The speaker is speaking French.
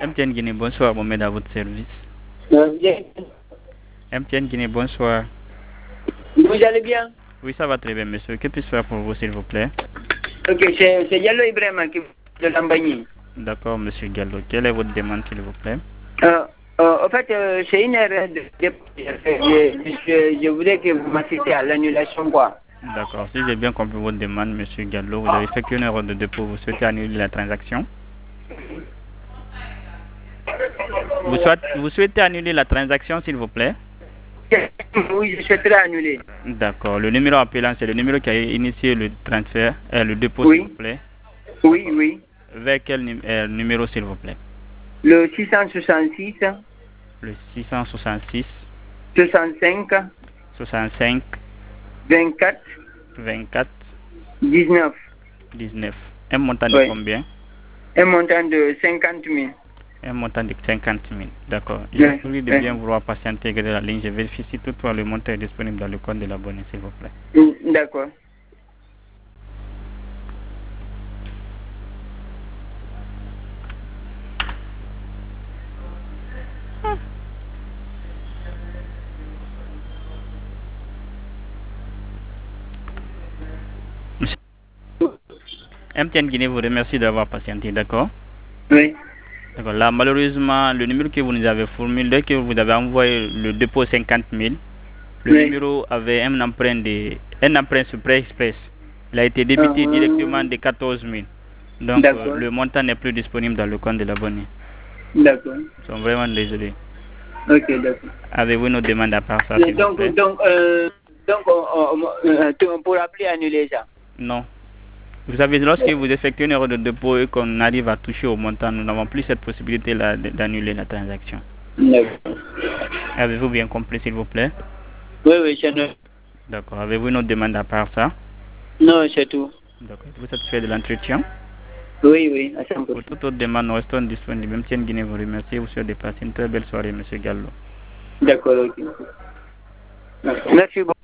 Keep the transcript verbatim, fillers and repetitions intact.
M T N Guinée, bonsoir, Mohamed à votre service. Euh, bien. M T N Guinée, bonsoir. Vous allez bien? Oui, ça va très bien, monsieur. Que puis-je faire pour vous, s'il vous plaît? Ok, c'est c'est Diallo Ibrahima qui de Lambagny. D'accord, monsieur Gallo. Quelle est votre demande, s'il vous plaît? Euh, euh, en fait, euh, c'est une erreur de de- je, je, je voudrais que vous m'assistiez à l'annulation, quoi. D'accord. Si j'ai bien compris votre demande, monsieur Gallo, vous avez fait qu'une erreur de dépôt. Vous souhaitez annuler la transaction? Vous souhaitez, vous souhaitez annuler la transaction, s'il vous plaît? Oui, je souhaiterais annuler. D'accord. Le numéro appelant, c'est le numéro qui a initié le transfert, euh, le dépôt, s'il Oui, vous plaît. oui, oui. Vers quel nu- euh, numéro, s'il vous plaît? Le six cent soixante-six, Le six cent soixante-six, soixante-cinq, soixante-cinq, vingt-quatre, vingt-quatre, dix-neuf. dix-neuf. Un montant de Oui. combien? Un montant de cinquante mille. Un montant de cinquante mille. D'accord. Je Oui, vous prie de oui. bien vouloir patienter de la ligne. Je vérifie si toutefois le montant est disponible dans le compte de l'abonné, s'il vous plaît. Mm, d'accord. M T N Guinée vous remercie d'avoir patienté, d'accord? Oui. D'accord. Là, malheureusement, le numéro que vous nous avez fourni, dès que vous avez envoyé le dépôt cinquante mille, le Oui. numéro avait un emprunt de un emprunt sur Prêt Express. Il a été débité Ah, directement de quatorze mille. Donc, euh, d'accord. le montant n'est plus disponible dans le compte de l'abonné. D'accord. Nous sommes vraiment désolés. Ok, d'accord. Avez-vous une autre demande à part ça, Mais s'il vous Donc, plaît? donc, euh, donc on, on, on, on pourra plus annuler ça. Non. Vous savez, lorsque vous effectuez une erreur de dépôt et qu'on arrive à toucher au montant, nous n'avons plus cette possibilité-là de- d'annuler la transaction. D'accord. Avez-vous bien compris, s'il vous plaît? Oui, oui, c'est non. D'accord. Avez-vous une autre demande à part ça? Non, c'est tout. D'accord. Vous satisfait de l'entretien? Oui, oui, à cent pour Pour cent. toute autre demande, nous restons disponibles. Même si Guinée vous remercie, vous souhaite de passer une très belle soirée, monsieur Gallo. D'accord, ok. Merci beaucoup.